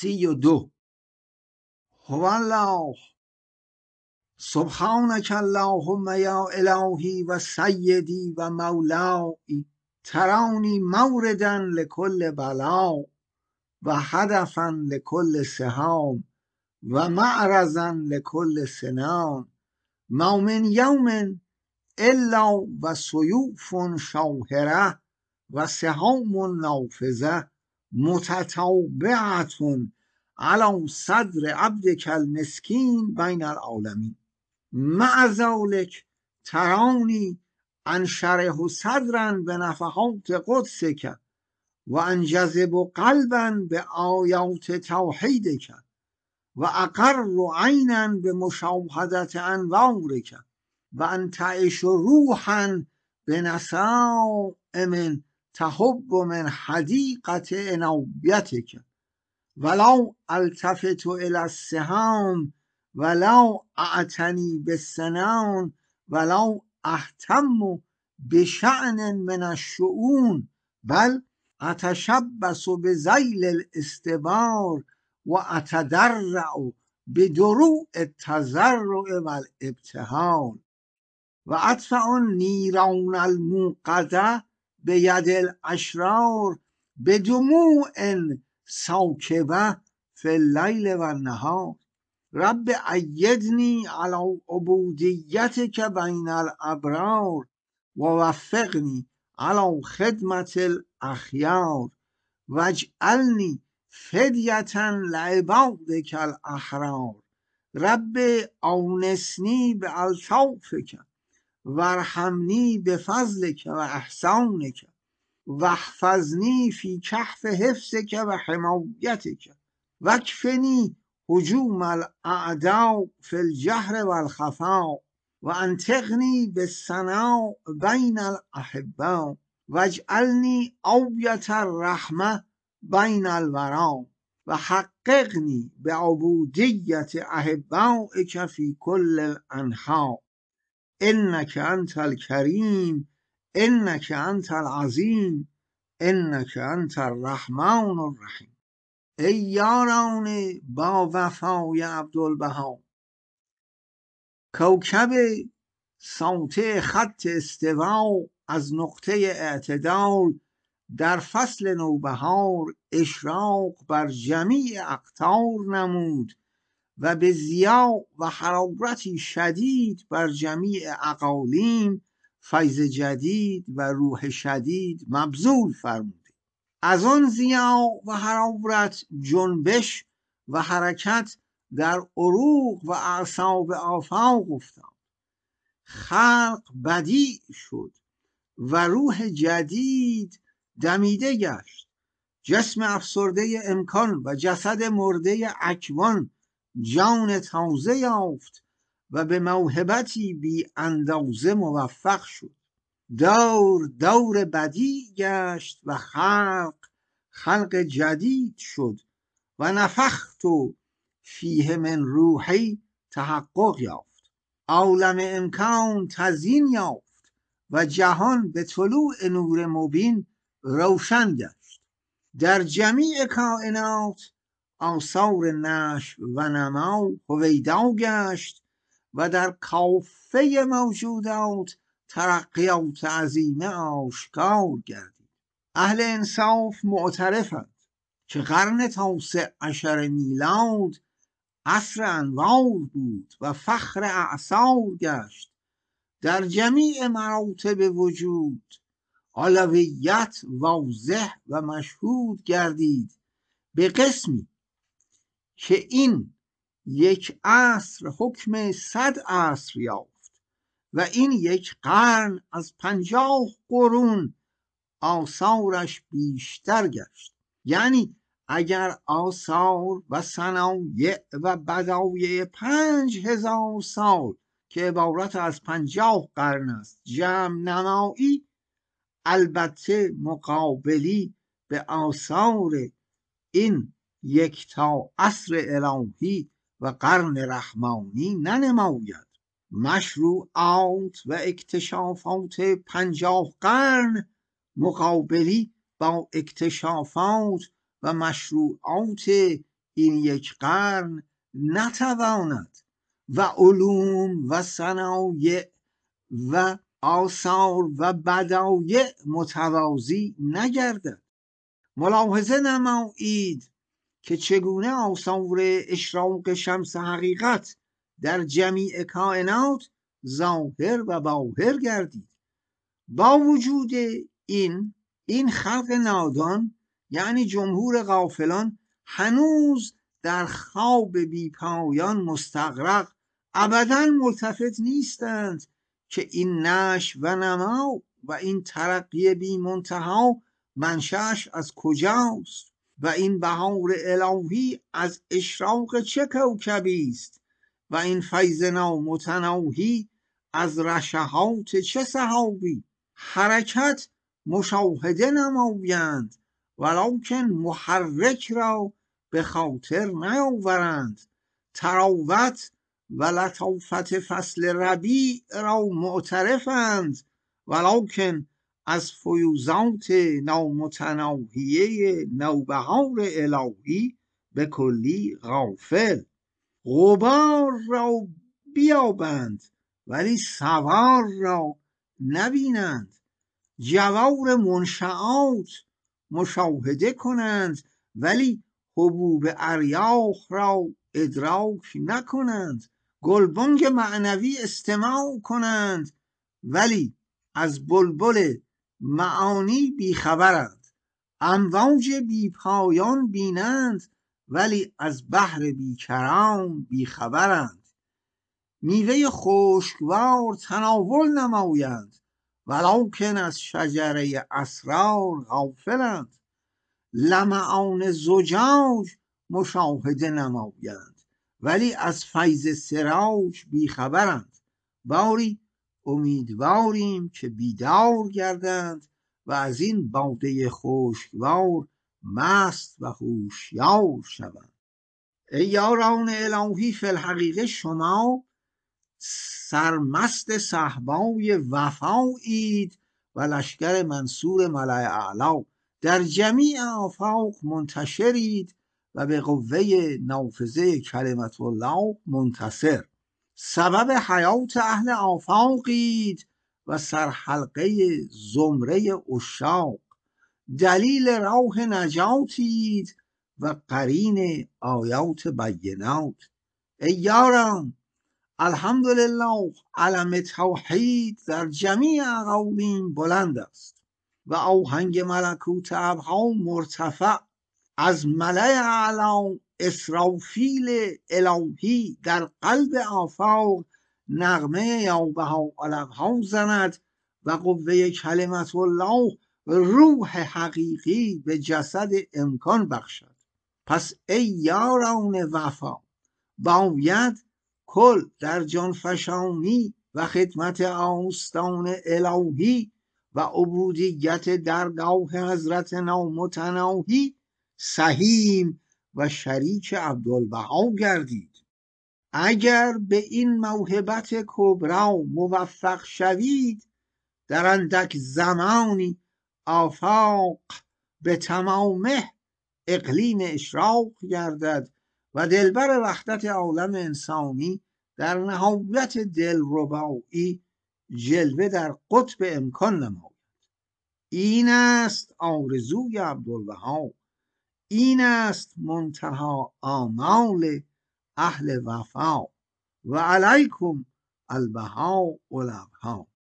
32. هو الله سبحانك اللهم یا الهی و سیدی و مولایی ترانی موردا لكل بلاء و هدفا لكل سهام و معرضا لكل سنان ما من یوم الا و سیوف شاهره و سهام نافذه متتابعة على صدر عبدك المسكين بين العالمين مع ذلك تراني انشرح صدرا بنفحات قدسك وانجذب قلبا بآيات توحيدك وأقر عينا بمشاهدة أنوارك وأنتعش روحا بنسائم تهب من حديقة عنايتك ولا التفت إلى السهام ولا أعتني بالسنان ولا أهتم بشأن من الشؤون بل أتشبث بذيل الاستبار وأتدرع بدروع التضرع والابتهال وأدفع النيران الموقدة بيد الأشرار بدموع ساكبة في الليل والنهار رب أيدني على عبوديتك بين الأبرار ووفقني على خدمة الأخيار واجعلني فدية لعبادك الأحرار رب أونسني بألطافك وارحمني بفضلك وإحسانك واحفظني في كهف حفظك وحمايتك واكفني هجوم الأعداء في الجهر والخفاء وانطقني بالثناء بين الأحباء واجعلني أوية الرحمة بين الورى وحققني بعبودية أحبائك في كل الأنحاء إنك أنت الكريم إنك أنت العظیم إنك أنت الرحمن الرحیم. ای یاران با وفای عبدالبها، کوکب ساطع خط استوا از نقطه اعتدال در فصل نوبهار اشراق بر جمیع اقطار نمود و به ضیا و حرارتی شدید بر جمیع اقالیم فیض جدید و روح شدید مبذول فرموده. از آن ضیا و حرارت جنبش و حرکت در عروق و اعصاب آفاق افتاد، خلق بدیع شد و روح جدید دمیده گشت، جسم افسرده امکان و جسد مرده اکوان جان تازه یافت و به موهبتی بی اندازه موفق شد. دور دور بدیع گشت و خلق جدید شد و نفخت فیه من روحی تحقق یافت. عالم امکان تزیین یافت و جهان به طلوع نور مبین روشن گشت. در جمیع کائنات آثار نشو و نما هویدا گشت و در کافه موجودات ترقیات عظیمه آشکار گردید. اهل انصاف معترفند که قرن 19 میلاد عصر انوار بود و فخر اعصار گشت. در جمیع مراتب وجود علویت واضح و مشهود گردید به قسمی که این یک عصر حکم 100 عصر یافت و این یک قرن از 50 قرون آثارش بیشتر گشت. یعنی اگر آثار و صنایع و بدایع 5000 سال که عبارت از 50 قرن است جمع نمایی، البته مقابلی به آثار این یکتا عصر الهی و قرن رحمانی ننماید. مشروعات و اکتشافات 50 قرن مقابلی با اکتشافات و مشروعات این یک قرن نتواند و علوم و صنایع و آثار و بدایع متوازی نگردد. ملاحظه نمایید که چگونه آثار اشراق شمس حقیقت در جمیع کائنات ظاهر و باهر گردید. با وجود این خلق نادان یعنی جمهور غافلان هنوز در خواب بی پایان مستغرق ابداً ملتفت نیستند که این نشو و نما و این ترقی بی منتها منشأش از کجاست و این بهار الهی از اشراق چه کوکبی است و این فیض نامتناهی از رشحات چه سحابی. حرکت مشاهده نمایند ولکن محرک را به خاطر نیاورند. تراوت و لطافت فصل ربیع را معترفند ولکن از فیوزات نامتناهیه نوبهار الهی به کلی غافل. غبار را بیابند ولی سوار را نبینند. جوار منشآت مشاهده کنند ولی حبوب اریاح را ادراک نکنند. گلبانگ معنوی استماع کنند ولی از بلبل معانی بیخبرند. امواج بی پایان بینند ولی از بحر بیکران بیخبرند. میوه خشکوار تناول نمایند ولکن از شجره اسرار غافلند. لمعان زجاج مشاهده نمایند ولی از فیض سراج بیخبرند. باری امیدواریم که بیدار گردند و از این باده خشکوار مست و هوشیار شوند. ای یاران الهی، فی الحقیقه شما سرمست صهبای وفایید و لشکر منصور ملأ اعلی. در جمیع آفاق منتشرید و به قوه نافذه کلمت الله منتصر. سبب حیات اهل آفاقید و سرحلقه زمره عشاق. دلیل راه نجاتید و قرین آیات بینات. ای یاران، الحمدلله علم توحید در جمیع اقالیم بلند است و آهنگ ملکوت ابها مرتفع. از ملأ اعلی اسرافیل الهی در قلب آفاق نغمه یا بها علمها زند و قوه کلمت الله روح حقیقی به جسد امکان بخشد. پس ای یاران وفا، باید کل در جانفشانی و خدمت آستان الهی و عبودیت درگاه حضرت نامتناهی سهیم و شریک عبدالبها گردید. اگر به این موهبت کبرا موفق شوید، در اندک زمانی آفاق به تمامه اقلیم اشراق گردد و دلبر وحدت عالم انسانی در نهایت دلربایی جلوه در قطب امکان نماید. این است آرزوی عبدالبها، این است منتهی آمال اهل وفا و علیکم البها و الابها.